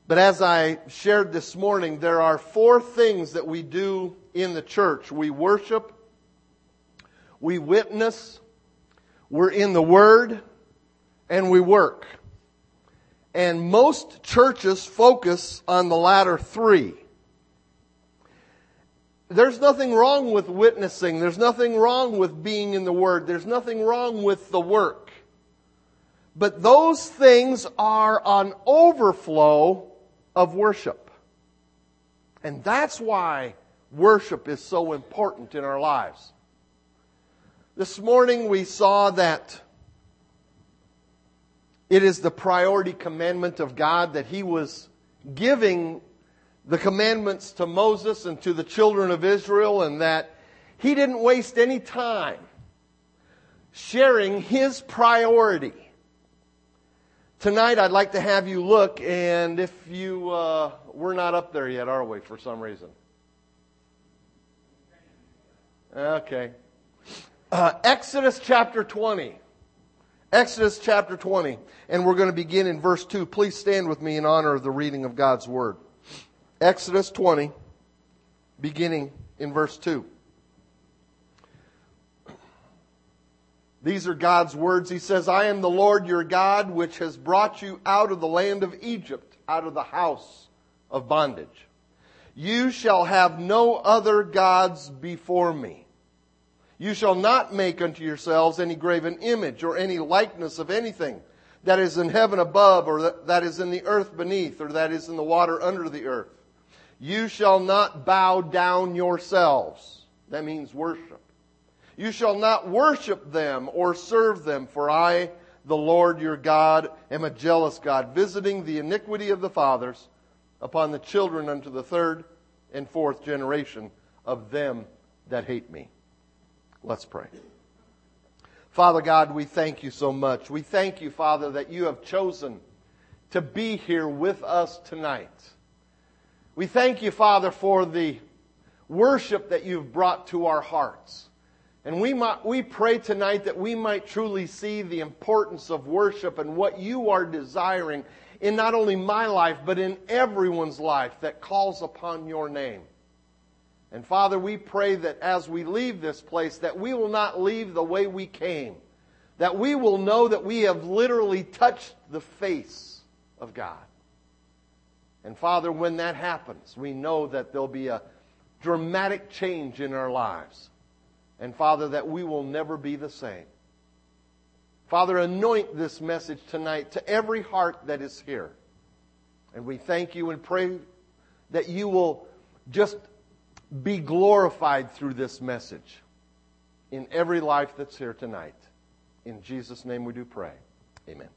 But as I shared this morning, there are 4 things that we do in the church. We worship, we witness, we're in the Word, and we work. And most churches focus on the latter 3. There's nothing wrong with witnessing. There's nothing wrong with being in the Word. There's nothing wrong with the work. But those things are an overflow of worship. And that's why worship is so important in our lives. This morning we saw that it is the priority commandment of God, that He was giving the commandments to Moses and to the children of Israel, and that He didn't waste any time sharing His priority. Tonight I'd like to have you look, and if you, we're not up there yet, are we, for some reason? Okay. Exodus chapter 20. Exodus chapter 20. And we're going to begin in verse 2. Please stand with me in honor of the reading of God's Word. Exodus 20, beginning in verse 2. These are God's words. He says, I am the Lord your God, which has brought you out of the land of Egypt, out of the house of bondage. You shall have no other gods before me. You shall not make unto yourselves any graven image or any likeness of anything that is in heaven above, or that is in the earth beneath, or that is in the water under the earth. You shall not bow down yourselves. That means worship. You shall not worship them or serve them, for I, the Lord your God, am a jealous God, visiting the iniquity of the fathers upon the children unto the 3rd and 4th generation of them that hate me. Let's pray. Father God, we thank you so much. We thank you, Father, that you have chosen to be here with us tonight. We thank you, Father, for the worship that you've brought to our hearts. And we pray tonight that we might truly see the importance of worship and what you are desiring in not only my life, but in everyone's life that calls upon your name. And Father, we pray that as we leave this place, that we will not leave the way we came. That we will know that we have literally touched the face of God. And Father, when that happens, we know that there'll be a dramatic change in our lives. And Father, that we will never be the same. Father, anoint this message tonight to every heart that is here. And we thank you and pray that you will just be glorified through this message in every life that's here tonight. In Jesus' name we do pray. Amen.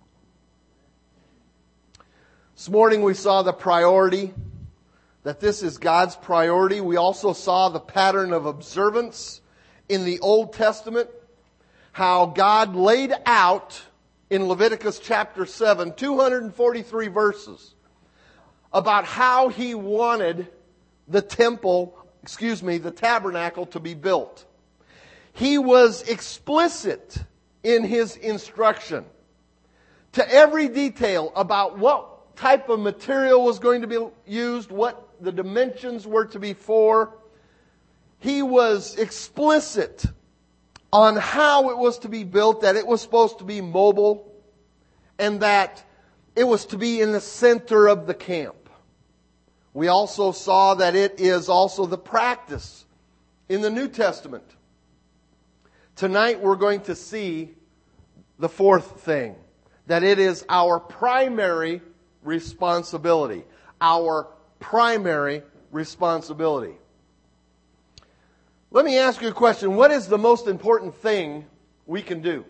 This morning we saw the priority, that this is God's priority. We also saw the pattern of observance in the Old Testament, how God laid out in Leviticus chapter 7, 243 verses, about how He wanted the tabernacle to be built. He was explicit in His instruction to every detail about what type of material was going to be used, what the dimensions were to be for. He was explicit on how it was to be built, that it was supposed to be mobile, and that it was to be in the center of the camp. We also saw that it is also the practice in the New Testament. Tonight we're going to see the 4th thing, that it is our primary responsibility. Our primary responsibility. Let me ask you a question. What is the most important thing we can do?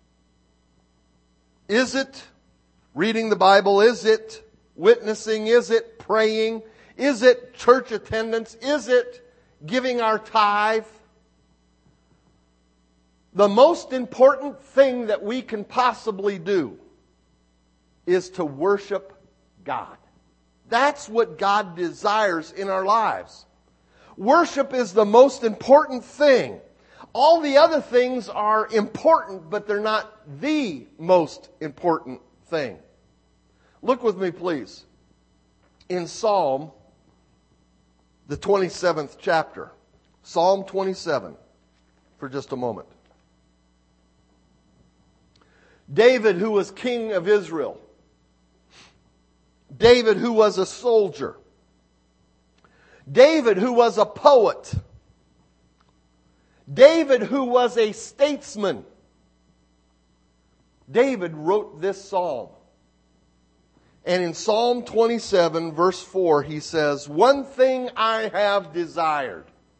Is it reading the Bible? Is it witnessing? Is it praying? Is it church attendance? Is it giving our tithe? The most important thing that we can possibly do is to worship God. That's what God desires in our lives. Worship is the most important thing. All the other things are important, but they're not the most important thing. Look with me, please, in Psalm, the 27th chapter. Psalm 27, for just a moment. David, who was king of Israel. David, who was a soldier. David, who was a poet. David, who was a statesman. David wrote this psalm. And in Psalm 27, verse 4, he says, "One thing I have desired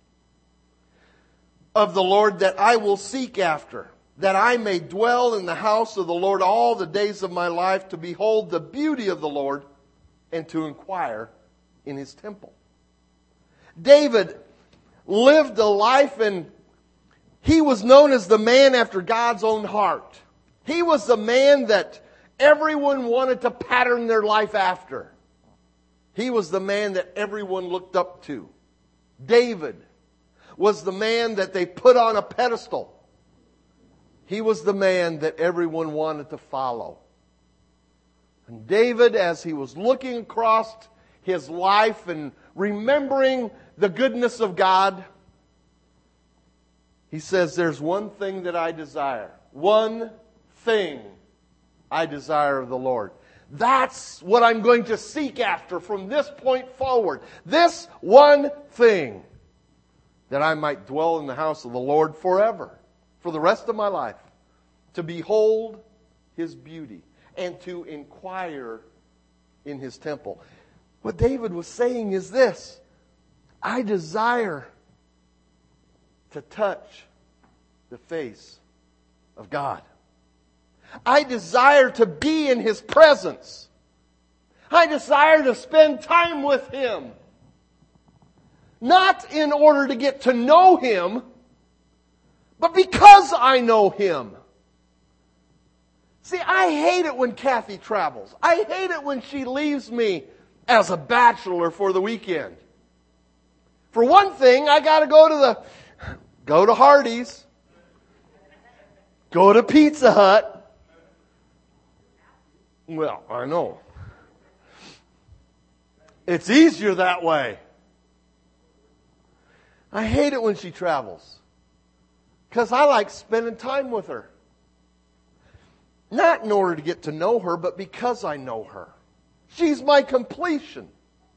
of the Lord that I will seek after, that I may dwell in the house of the Lord all the days of my life, to behold the beauty of the Lord and to inquire in His temple." David lived a life, and he was known as the man after God's own heart. He was the man that everyone wanted to pattern their life after. He was the man that everyone looked up to. David was the man that they put on a pedestal. He was the man that everyone wanted to follow. And David, as he was looking across his life and remembering the goodness of God, he says, "There's one thing that I desire. One thing I desire of the Lord. That's what I'm going to seek after from this point forward. This one thing, that I might dwell in the house of the Lord forever, for the rest of my life, to behold His beauty and to inquire in His temple." What David was saying is this: I desire to touch the face of God. I desire to be in His presence. I desire to spend time with Him. Not in order to get to know Him, but because I know Him. See, I hate it when Kathy travels. I hate it when she leaves me as a bachelor for the weekend. For one thing, I got to go to Hardee's, go to Pizza Hut. Well, I know. It's easier that way. I hate it when she travels, because I like spending time with her. Not in order to get to know her, but because I know her. She's my completion.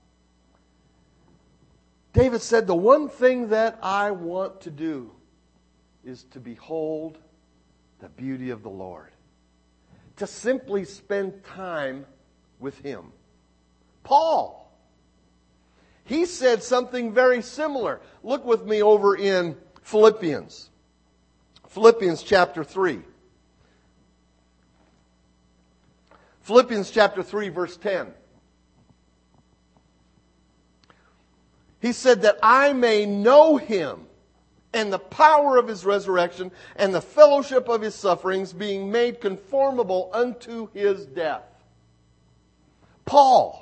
David said, the one thing that I want to do is to behold the beauty of the Lord. To simply spend time with Him. Paul, he said something very similar. Look with me over in Philippians. Philippians chapter 3. Philippians chapter 3, verse 10. He said that I may know Him and the power of His resurrection and the fellowship of His sufferings, being made conformable unto His death. Paul,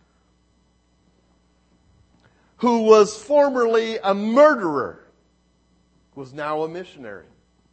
who was formerly a murderer, was now a missionary.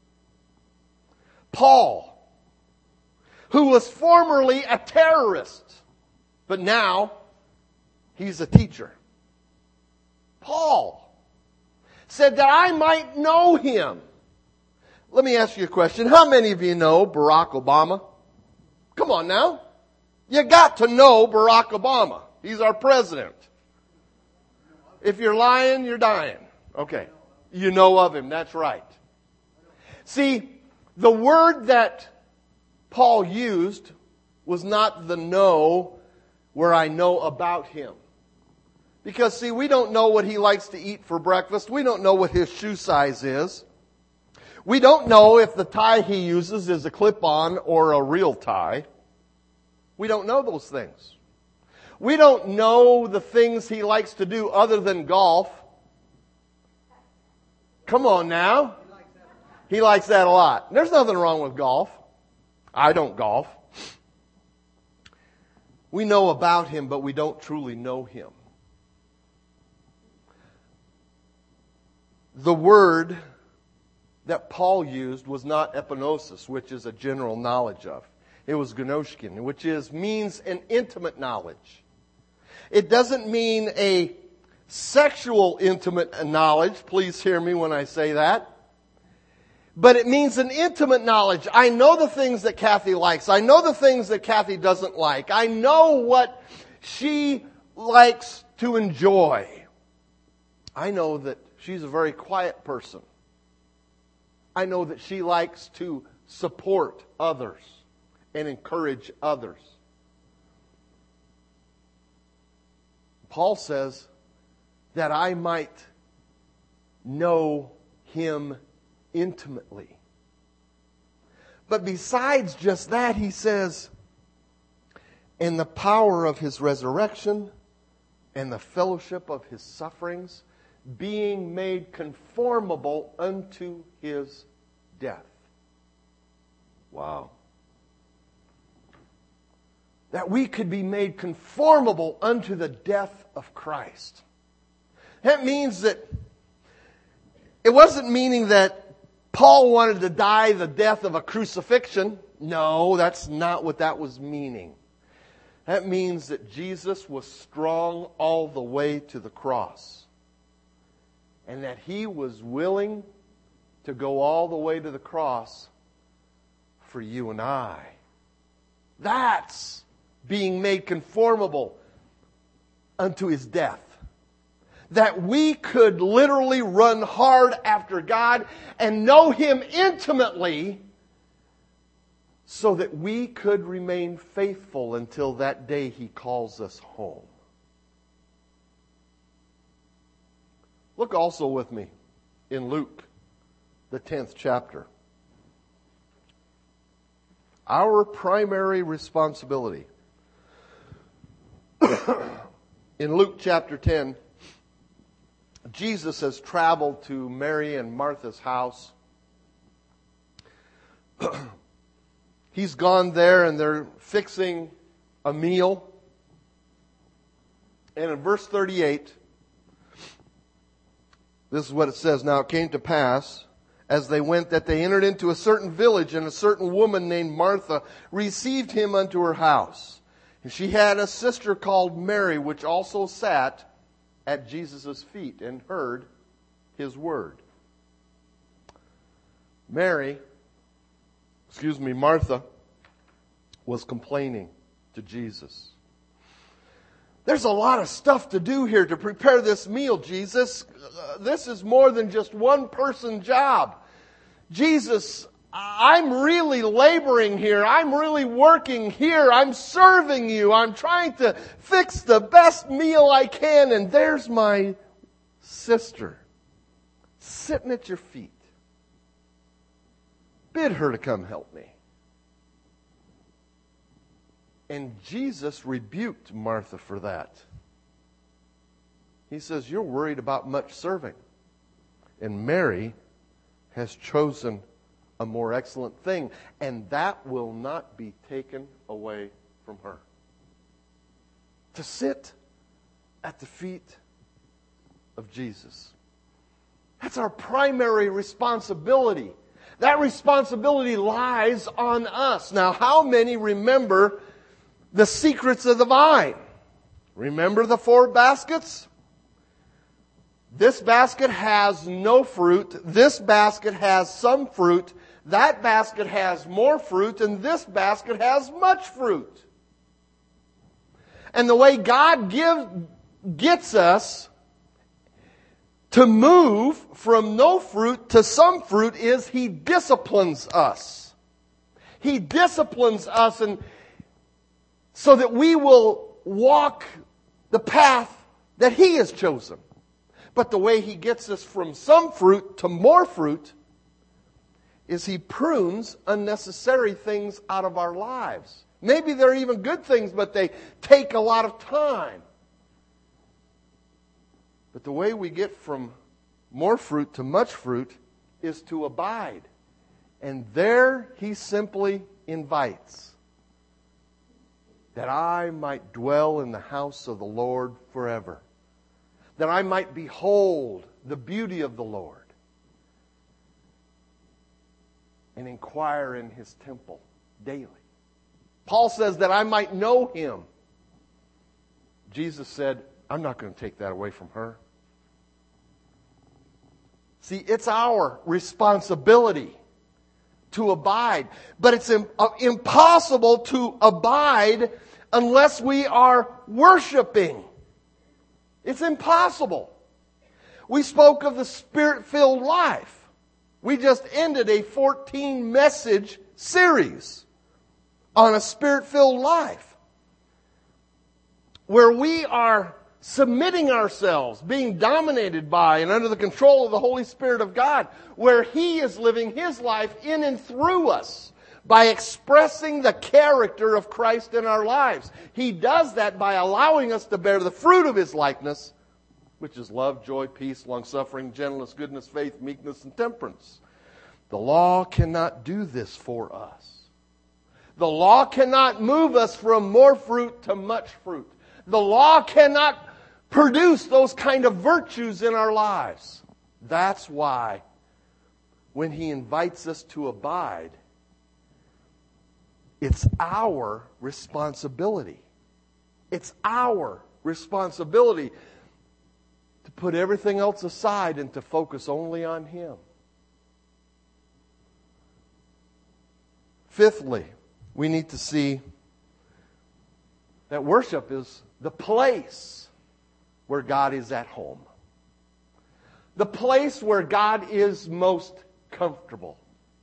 Paul, who was formerly a terrorist, but now he's a teacher. Paul said that I might know Him. Let me ask you a question. How many of you know Barack Obama? Come on now. You got to know Barack Obama. He's our president. If you're lying, you're dying. Okay. You know of him. That's right. See, the word that Paul used was not the know where I know about him. Because, see, we don't know what he likes to eat for breakfast. We don't know what his shoe size is. We don't know if the tie he uses is a clip-on or a real tie. We don't know those things. We don't know the things he likes to do other than golf. Come on now. He likes that a lot. There's nothing wrong with golf. I don't golf. We know about him, but we don't truly know him. The word that Paul used was not epignosis, which is a general knowledge of. It was gnoshkin, which means an intimate knowledge. It doesn't mean a sexual intimate knowledge. Please hear me when I say that. But it means an intimate knowledge. I know the things that Kathy likes. I know the things that Kathy doesn't like. I know what she likes to enjoy. I know that she's a very quiet person. I know that she likes to support others and encourage others. Paul says that I might know him intimately. But besides just that, he says, in the power of his resurrection and the fellowship of his sufferings, being made conformable unto his death. Wow. That we could be made conformable unto the death of Christ. That means that it wasn't meaning that Paul wanted to die the death of a crucifixion. No, that's not what that was meaning. That means that Jesus was strong all the way to the cross. And that He was willing to go all the way to the cross for you and I. That's being made conformable unto His death. That we could literally run hard after God and know Him intimately so that we could remain faithful until that day He calls us home. Look also with me in Luke, the 10th chapter. Our primary responsibility. In Luke chapter 10, Jesus has traveled to Mary and Martha's house. He's gone there and they're fixing a meal. And in verse 38, this is what it says. Now it came to pass, as they went, that they entered into a certain village, and a certain woman named Martha received him unto her house. And she had a sister called Mary, which also sat at Jesus' feet and heard His word. Martha was complaining to Jesus. There's a lot of stuff to do here to prepare this meal, Jesus. This is more than just one person's job. Jesus, I'm really laboring here. I'm really working here. I'm serving you. I'm trying to fix the best meal I can. And there's my sister sitting at your feet. Bid her to come help me. And Jesus rebuked Martha for that. He says, you're worried about much serving. And Mary has chosen a more excellent thing. And that will not be taken away from her. To sit at the feet of Jesus. That's our primary responsibility. That responsibility lies on us. Now, how many remember the secrets of the vine? Remember the 4 baskets? This basket has no fruit. This basket has some fruit. That basket has more fruit. And this basket has much fruit. And the way God gets us to move from no fruit to some fruit is He disciplines us. He disciplines us and so that we will walk the path that He has chosen. But the way He gets us from some fruit to more fruit is He prunes unnecessary things out of our lives. Maybe they're even good things, but they take a lot of time. But the way we get from more fruit to much fruit is to abide. And there He simply invites that I might dwell in the house of the Lord forever. That I might behold the beauty of the Lord. And inquire in His temple daily. Paul says that I might know Him Jesus said, I'm not going to take that away from her. See, it's our responsibility to abide. But it's impossible to abide unless we are worshiping. It's impossible. We spoke of the Spirit-filled life. We just ended a 14-message series on a Spirit-filled life, where we are submitting ourselves, being dominated by and under the control of the Holy Spirit of God, where He is living His life in and through us by expressing the character of Christ in our lives. He does that by allowing us to bear the fruit of His likeness, which is love, joy, peace, long-suffering, gentleness, goodness, faith, meekness, and temperance. The law cannot do this for us. The law cannot move us from more fruit to much fruit. The law cannot produce those kind of virtues in our lives. That's why when He invites us to abide, it's our responsibility. It's our responsibility to put everything else aside and to focus only on Him. Fifthly, we need to see that worship is the place where God is at home. The place where God is most comfortable.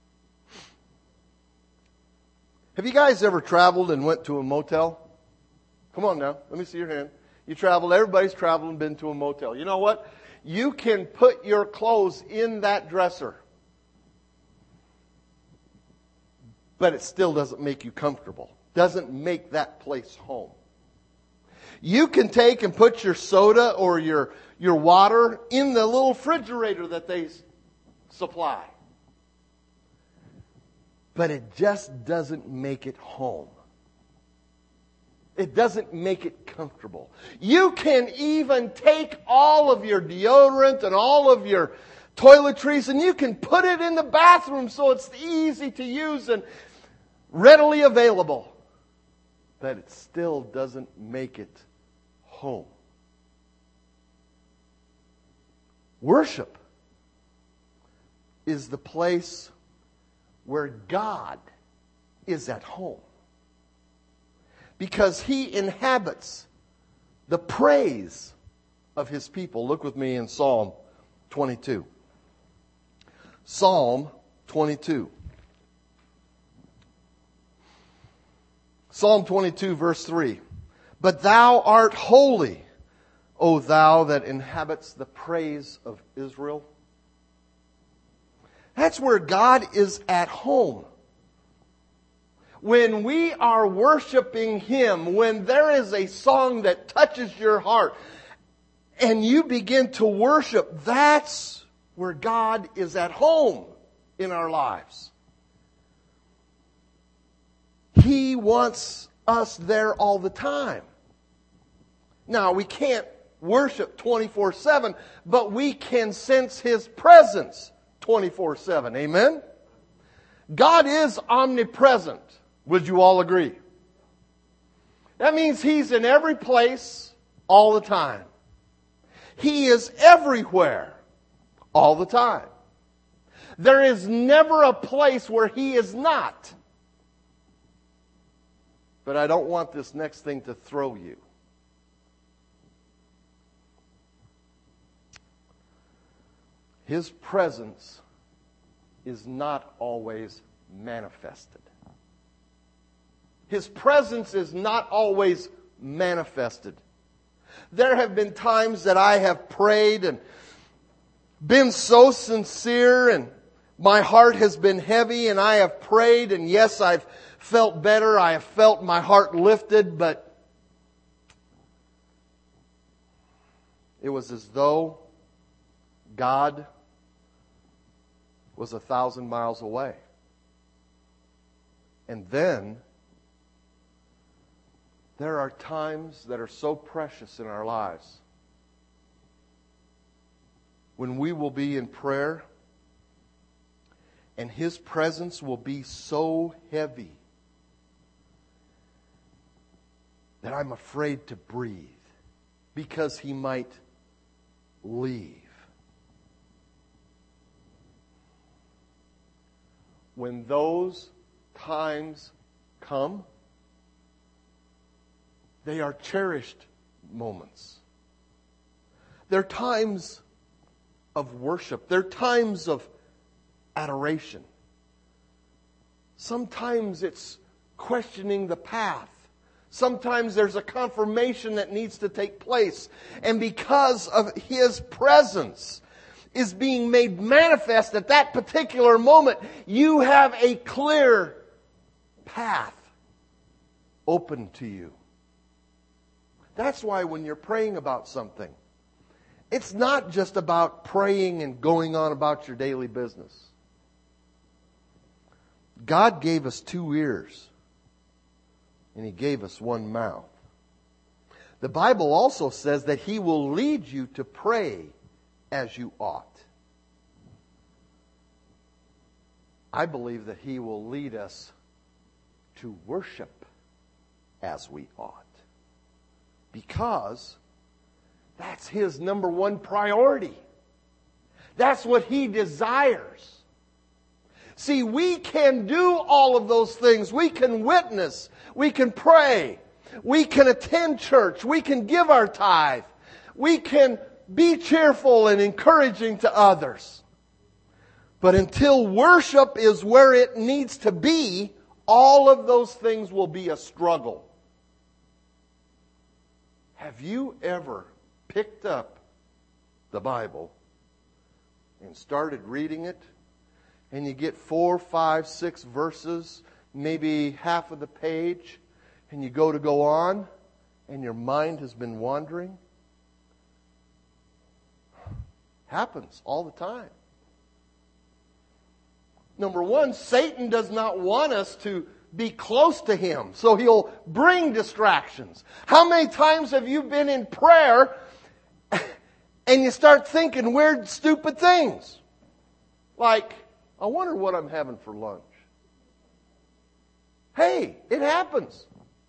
Have you guys ever traveled and went to a motel? Come on now, let me see your hand. You traveled, everybody's traveled and been to a motel. You know what? You can put your clothes in that dresser, but it still doesn't make you comfortable. Doesn't make that place home. You can take and put your soda or your water in the little refrigerator that they supply, but it just doesn't make it home. It doesn't make it comfortable. You can even take all of your deodorant and all of your toiletries and you can put it in the bathroom so it's easy to use and readily available. But it still doesn't make it home. Worship is the place where God is at home, because He inhabits the praise of His people. Look with me in Psalm 22. Psalm 22. Psalm 22, verse 3. But thou art holy, O thou that inhabits the praise of Israel. That's where God is at home. When we are worshiping Him, when there is a song that touches your heart and you begin to worship, that's where God is at home in our lives. He wants us there all the time. Now, we can't worship 24/7, but we can sense His presence 24/7. Amen? God is omnipresent. Would you all agree? That means He's in every place all the time. He is everywhere all the time. There is never a place where He is not. But I don't want this next thing to throw you. His presence is not always manifested. His presence is not always manifested. There have been times that I have prayed and been so sincere and my heart has been heavy and I have prayed and yes, I've felt better. I have felt my heart lifted, but it was as though God was 1,000 miles away. And then there are times that are so precious in our lives when we will be in prayer and His presence will be so heavy that I'm afraid to breathe. because He might leave. When those times come, they are cherished moments. They're times of worship. They're times of adoration. Sometimes it's questioning the path. Sometimes there's a confirmation that needs to take place. And because of His presence is being made manifest at that particular moment, you have a clear path open to you. That's why when you're praying about something, it's not just about praying and going on about your daily business. God gave us 2 ears, and He gave us 1 mouth. The Bible also says that He will lead you to pray as you ought. I believe that He will lead us to worship as we ought. Because that's His number 1 priority. That's what He desires. See, we can do all of those things. We can witness. We can pray. We can attend church. We can give our tithe. We can be cheerful and encouraging to others. But until worship is where it needs to be, all of those things will be a struggle. Have you ever picked up the Bible and started reading it, and you get 4, 5, 6 verses, maybe half of the page, and you go on, and your mind has been wandering? Happens all the time. Number 1, Satan does not want us to be close to him, so he'll bring distractions. How many times have you been in prayer and you start thinking weird, stupid things? Like, I wonder what I'm having for lunch. Hey, it happens.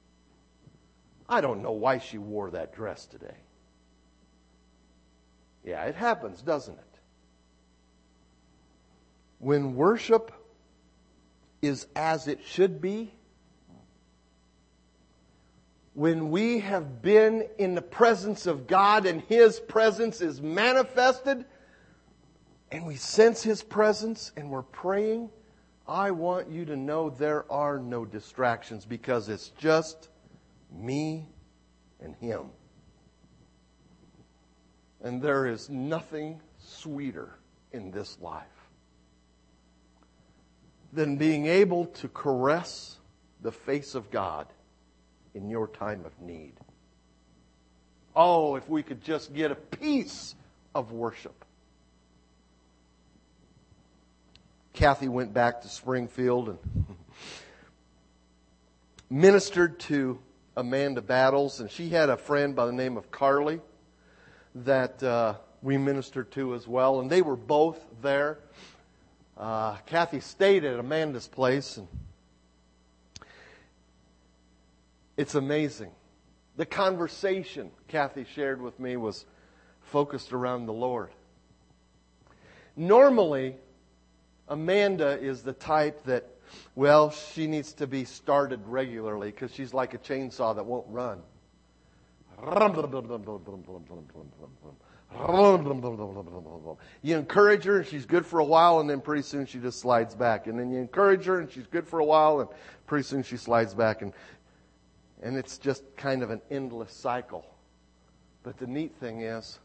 I don't know why she wore that dress today. Yeah, it happens, doesn't it? When worship is as it should be, when we have been in the presence of God and His presence is manifested, and we sense His presence and we're praying, I want you to know there are no distractions, because it's just me and Him. And there is nothing sweeter in this life than being able to caress the face of God in your time of need. Oh, if we could just get a piece of worship. Kathy went back to Springfield and ministered to Amanda Battles, and she had a friend by the name of Carly that we ministered to as well, and they were both there. Kathy stayed at Amanda's place, and it's amazing. The conversation Kathy shared with me was focused around the Lord. Normally, Amanda is the type that, well, she needs to be started regularly because she's like a chainsaw that won't run. You encourage her and she's good for a while, and then pretty soon she just slides back. And then you encourage her and she's good for a while, and pretty soon she slides back. And it's just kind of an endless cycle. But the neat thing is,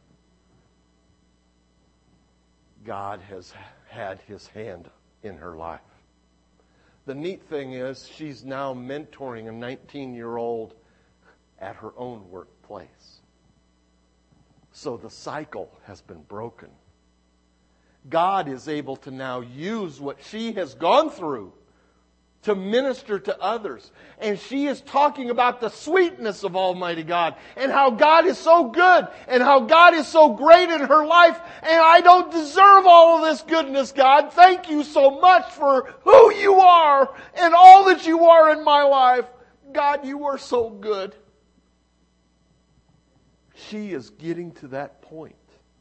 God has had His hand in her life. The neat thing is, she's now mentoring a 19-year-old at her own workplace. So the cycle has been broken. God is able to now use what she has gone through to minister to others. And she is talking about the sweetness of Almighty God and how God is so good and how God is so great in her life. And I don't deserve all of this goodness, God. Thank you so much for who you are and all that you are in my life. God, you are so good. She is getting to that point.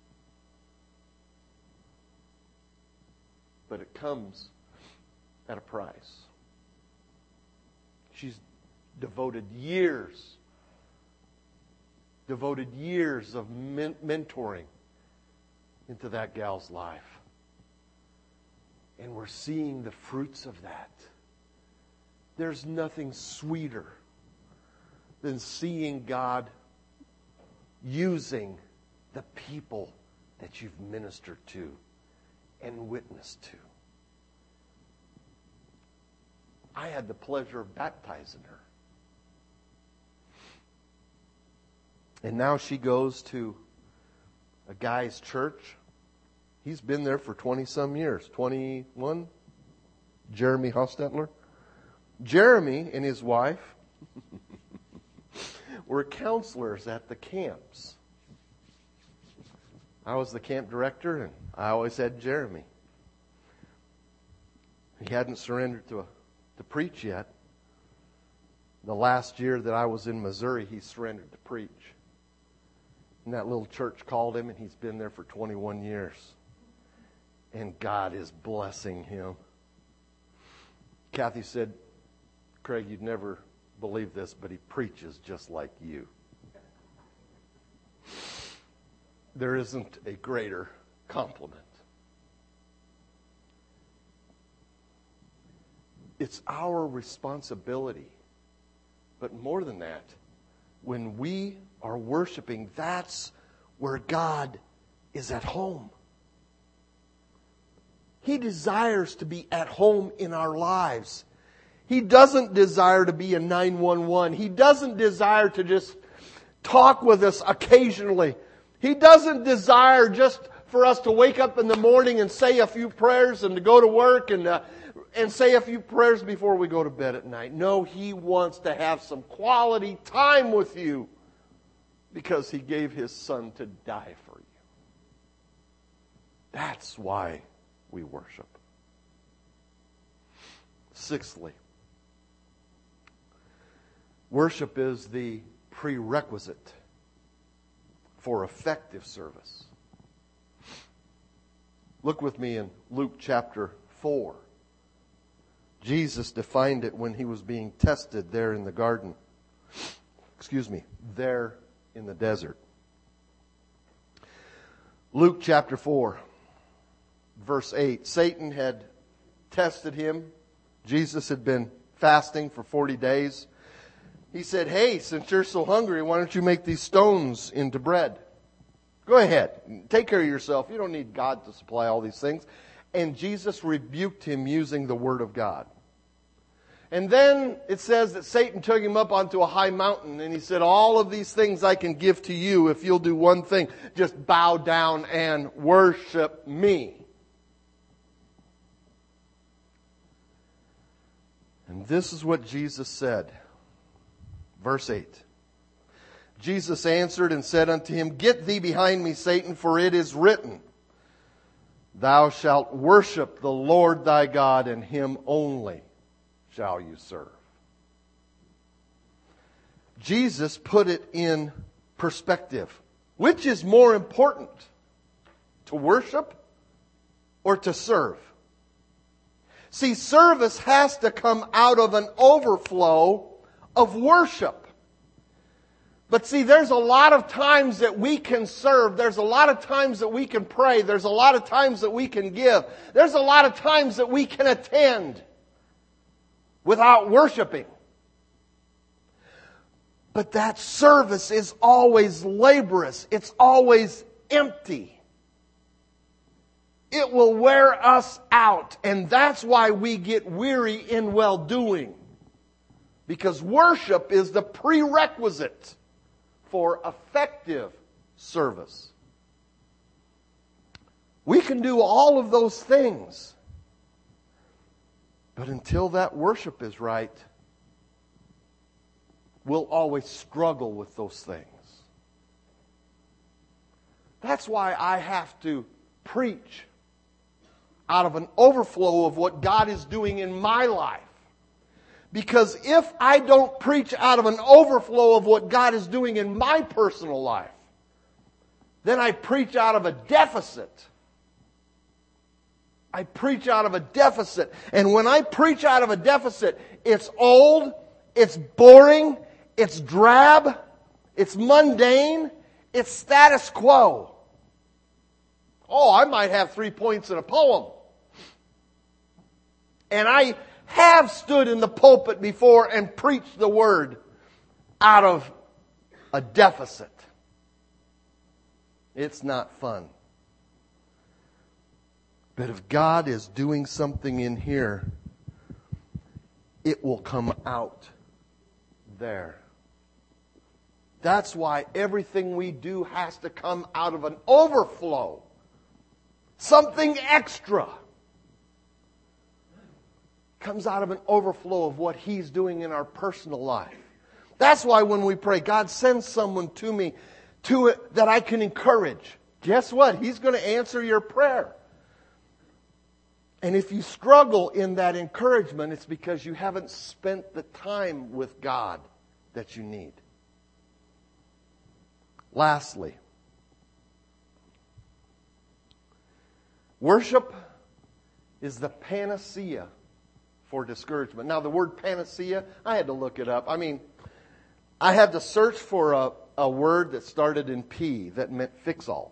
But it comes at a price. She's devoted years of mentoring into that gal's life. And we're seeing the fruits of that. There's nothing sweeter than seeing God using the people that you've ministered to and witnessed to. I had the pleasure of baptizing her. And now she goes to a guy's church. He's been there for 20-some years. 21? Jeremy Hostetler. Jeremy and his wife were counselors at the camps. I was the camp director, and I always had Jeremy. He hadn't surrendered to preach yet. The last year that I was in Missouri, he surrendered to preach. And that little church called him, and he's been there for 21 years. And God is blessing him. Kathy said, Craig, you'd never believe this, but he preaches just like you. There isn't a greater compliment. It's our responsibility. But more than that, when we are worshiping, that's where God is at home. He desires to be at home in our lives. He doesn't desire to be a 911. He doesn't desire to just talk with us occasionally. He doesn't desire just for us to wake up in the morning and say a few prayers and to go to work and say a few prayers before we go to bed at night. No, He wants to have some quality time with you because He gave His Son to die for you. That's why we worship. Sixthly, worship is the prerequisite for effective service. Look with me in Luke chapter 4. Jesus defined it when He was being tested there in the garden. There in the desert. Luke chapter 4, verse 8. Satan had tested Him. Jesus had been fasting for 40 days. He said, hey, since you're so hungry, why don't you make these stones into bread? Go ahead. Take care of yourself. You don't need God to supply all these things. And Jesus rebuked him using the Word of God. And then it says that Satan took him up onto a high mountain and he said, all of these things I can give to you if you'll do one thing. Just bow down and worship me. And this is what Jesus said. Verse 8. Jesus answered and said unto him, get thee behind me, Satan, for it is written, thou shalt worship the Lord thy God, and Him only shall you serve. Jesus put it in perspective. Which is more important? To worship or to serve? See, service has to come out of an overflow of worship. But see, there's a lot of times that we can serve. There's a lot of times that we can pray. There's a lot of times that we can give. There's a lot of times that we can attend without worshiping. But that service is always laborious. It's always empty. It will wear us out. And that's why we get weary in well-doing. Because worship is the prerequisite for effective service. We can do all of those things. But until that worship is right, we'll always struggle with those things. That's why I have to preach out of an overflow of what God is doing in my life. Because if I don't preach out of an overflow of what God is doing in my personal life, then I preach out of a deficit. I preach out of a deficit. And when I preach out of a deficit, it's old, it's boring, it's drab, it's mundane, it's status quo. Oh, I might have 3 points in a poem. And I have stood in the pulpit before and preached the word out of a deficit. It's not fun. But if God is doing something in here, it will come out there. That's why everything we do has to come out of an overflow. Something extra comes out of an overflow of what He's doing in our personal life. That's why when we pray, God, send someone to me that I can encourage. Guess what? He's going to answer your prayer. And if you struggle in that encouragement, it's because you haven't spent the time with God that you need. Lastly, worship is the panacea for discouragement. Now, the word panacea, I had to look it up. I had to search for a word that started in P that meant fix-all.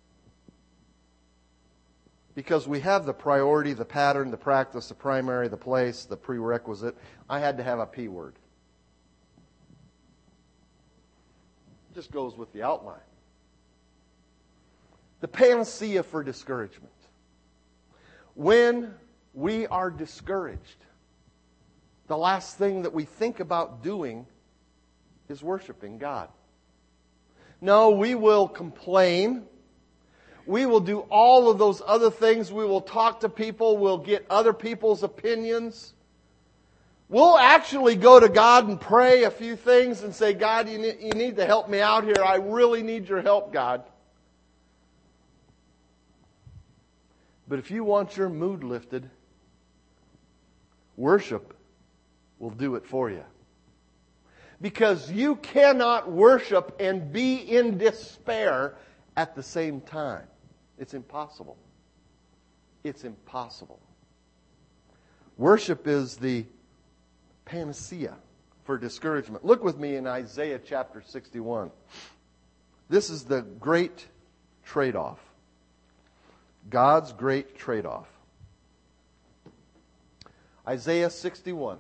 Because we have the priority, the pattern, the practice, the primary, the place, the prerequisite. I had to have a P word. It just goes with the outline. The panacea for discouragement. When we are discouraged, the last thing that we think about doing is worshiping God. No, we will complain. We will do all of those other things. We will talk to people. We'll get other people's opinions. We'll actually go to God and pray a few things and say, God, you need to help me out here. I really need your help, God. But if you want your mood lifted, worship will do it for you. Because you cannot worship and be in despair at the same time. It's impossible. It's impossible. Worship is the panacea for discouragement. Look with me in Isaiah chapter 61. This is the great trade-off. God's great trade-off. Isaiah 61.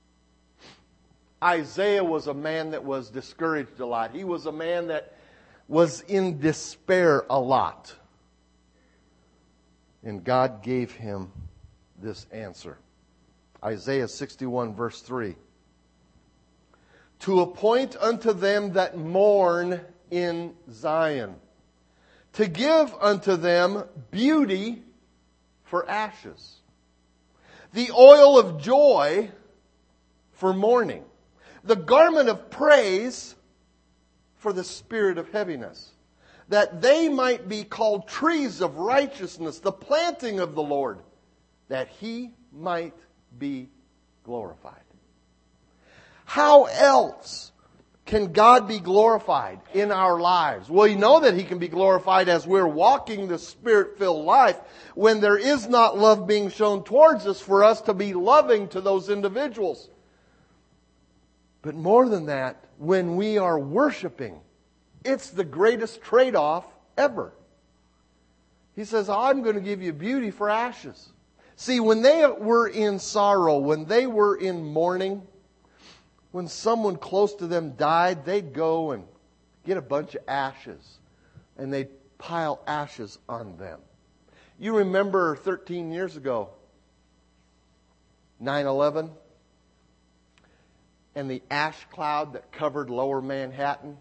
Isaiah was a man that was discouraged a lot. He was a man that was in despair a lot. And God gave him this answer. Isaiah 61 verse 3. To appoint unto them that mourn in Zion, to give unto them beauty for ashes, the oil of joy for mourning, the garment of praise for the spirit of heaviness, that they might be called trees of righteousness, the planting of the Lord, that He might be glorified. How else can God be glorified in our lives? Well, you know that He can be glorified as we're walking the Spirit-filled life when there is not love being shown towards us for us to be loving to those individuals. But more than that, when we are worshiping, it's the greatest trade-off ever. He says, I'm going to give you beauty for ashes. See, when they were in sorrow, when they were in mourning, when someone close to them died, they'd go and get a bunch of ashes and they'd pile ashes on them. You remember 13 years ago, 9/11, and the ash cloud that covered lower Manhattan?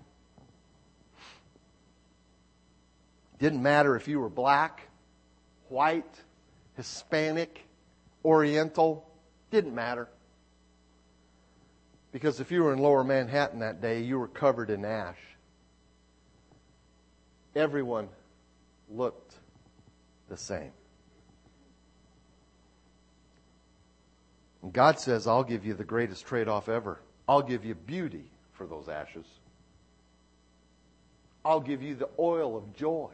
Didn't matter if you were black, white, Hispanic, Oriental. Didn't matter. Because if you were in lower Manhattan that day, you were covered in ash. Everyone looked the same. And God says, I'll give you the greatest trade-off ever. I'll give you beauty for those ashes. I'll give you the oil of joy.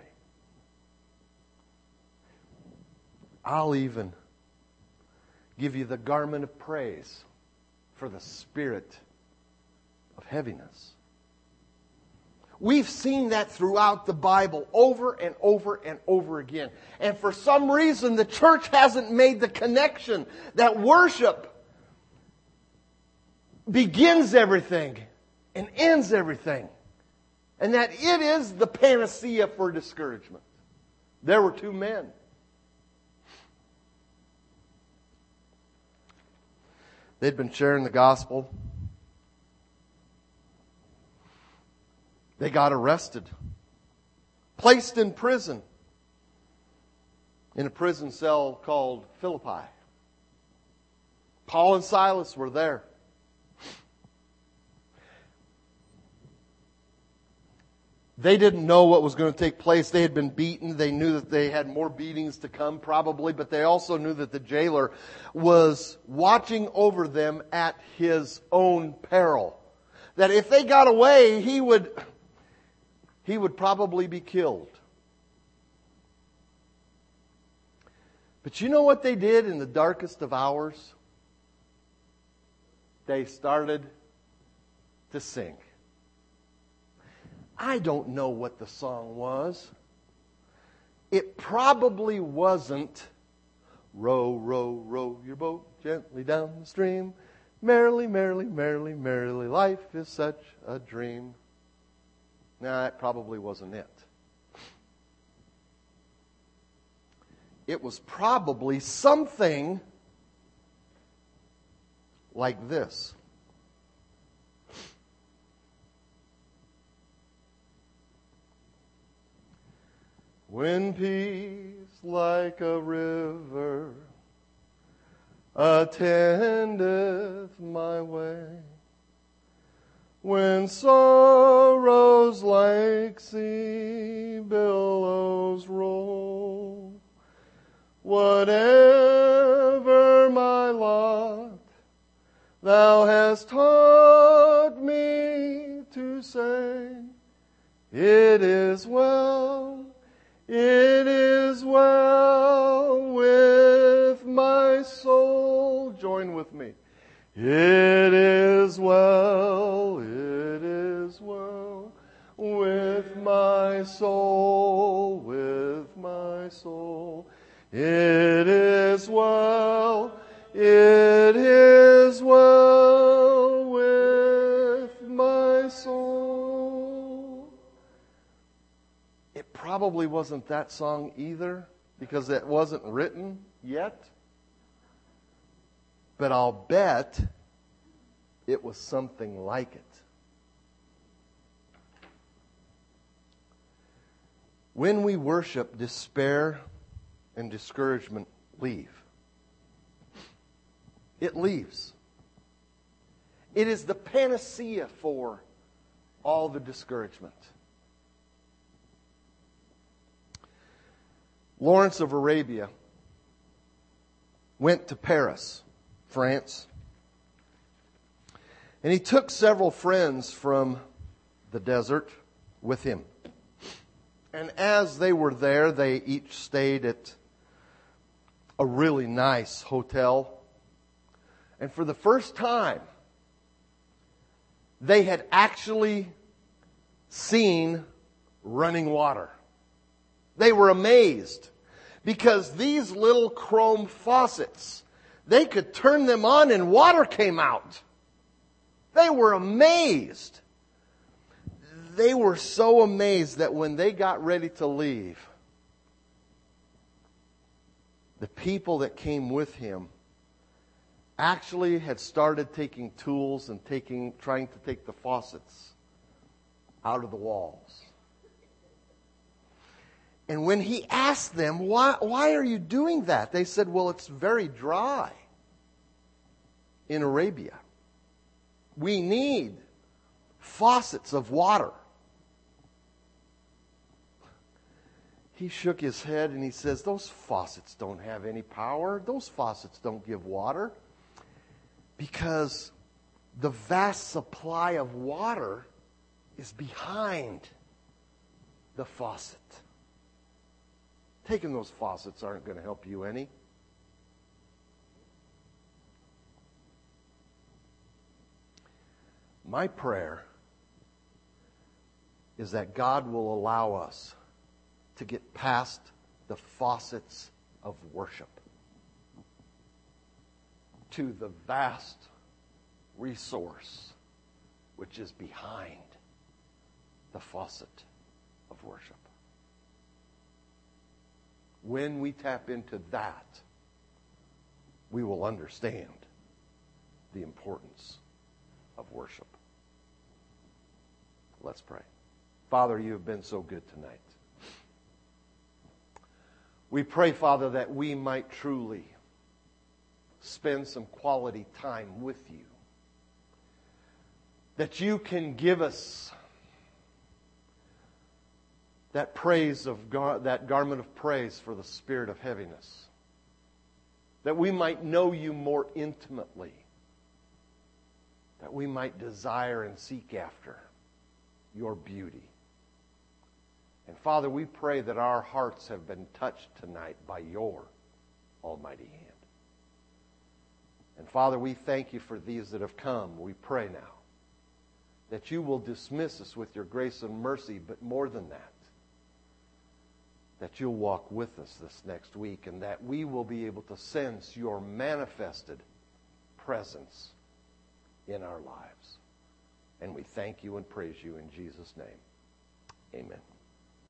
I'll even give you the garment of praise for the spirit of heaviness. We've seen that throughout the Bible over and over and over again. And for some reason, the church hasn't made the connection that worship begins everything and ends everything. And that it is the panacea for discouragement. There were two men. They'd been sharing the gospel. They got arrested, placed in prison, in a prison cell called Philippi. Paul and Silas were there. They didn't know what was going to take place. They had been beaten. They knew that they had more beatings to come probably, but they also knew that the jailer was watching over them at his own peril. That if they got away, he would probably be killed. But you know what they did in the darkest of hours? They started to sing. I don't know what the song was. It probably wasn't, row, row, row your boat gently down the stream. Merrily, merrily, merrily, merrily, life is such a dream. No, that probably wasn't it. It was probably something like this. When peace like a river attendeth my way, when sorrows like sea billows roll, whatever my lot, thou hast taught me to say, it is well with my soul. Join with me. It is well with my soul, with my soul. It is well with my soul. It probably wasn't that song either, because it wasn't written yet. But I'll bet it was something like it. When we worship, despair and discouragement leave. It leaves. It is the panacea for all the discouragement. Lawrence of Arabia went to Paris, France, and he took several friends from the desert with him. And as they were there, they each stayed at a really nice hotel. And for the first time, they had actually seen running water. They were amazed because these little chrome faucets, they could turn them on and water came out. They were amazed. They were so amazed that when they got ready to leave, the people that came with him actually had started taking tools and trying to take the faucets out of the walls. And when he asked them, why are you doing that? They said, well, it's very dry in Arabia. We need faucets of water. He shook his head and he says, those faucets don't have any power. Those faucets don't give water. Because the vast supply of water is behind the faucet. Taking those faucets aren't going to help you any. My prayer is that God will allow us to get past the faucets of worship to the vast resource which is behind the faucet of worship. When we tap into that, we will understand the importance of worship. Let's pray. Father, you have been so good tonight. We pray, Father, that we might truly spend some quality time with you. That you can give us that praise of God, that garment of praise for the spirit of heaviness. That we might know you more intimately. That we might desire and seek after your beauty. And Father, we pray that our hearts have been touched tonight by your almighty hand. And Father, we thank you for these that have come. We pray now that you will dismiss us with your grace and mercy, but more than that you'll walk with us this next week, and that we will be able to sense your manifested presence in our lives. And we thank you and praise you in Jesus' name. Amen.